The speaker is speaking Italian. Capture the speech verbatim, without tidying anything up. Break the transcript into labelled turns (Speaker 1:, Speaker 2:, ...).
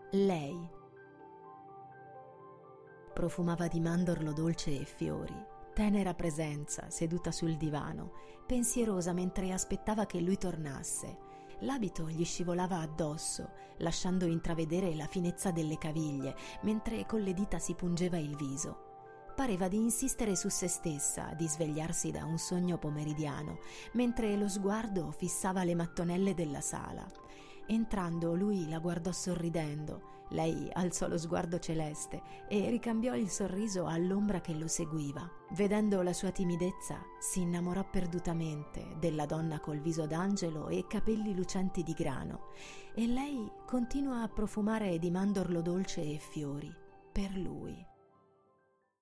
Speaker 1: lei. Profumava di mandorlo dolce e fiori, tenera presenza seduta sul divano, pensierosa mentre aspettava che lui tornasse. L'abito gli scivolava addosso, lasciando intravedere la finezza delle caviglie, mentre con le dita si pungeva il viso. Pareva di insistere su se stessa, di svegliarsi da un sogno pomeridiano, mentre lo sguardo fissava le mattonelle della sala. Entrando, lui la guardò sorridendo. Lei alzò lo sguardo celeste e ricambiò il sorriso all'ombra che lo seguiva. Vedendo la sua timidezza, si innamorò perdutamente della donna col viso d'angelo e capelli lucenti di grano, e lei continuò a profumare di mandorlo dolce e fiori per lui.